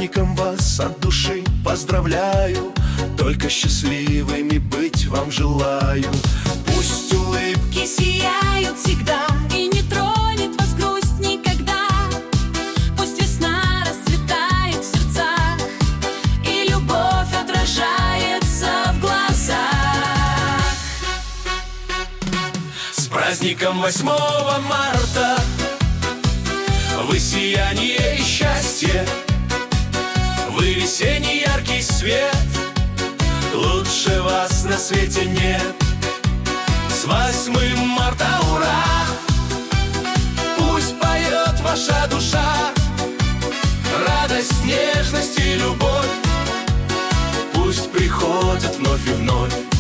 праздником вас от души поздравляю, только счастливыми быть вам желаю. Пусть улыбки сияют всегда, и не тронет вас грусть никогда. Пусть весна расцветает в сердцах, и любовь отражается в глазах. С праздником 8 марта! Вы сияние и счастье, вы весенний яркий свет, лучше вас на свете нет. С 8 марта ура! Пусть поет ваша душа, радость, нежность и любовь, пусть приходят вновь и вновь.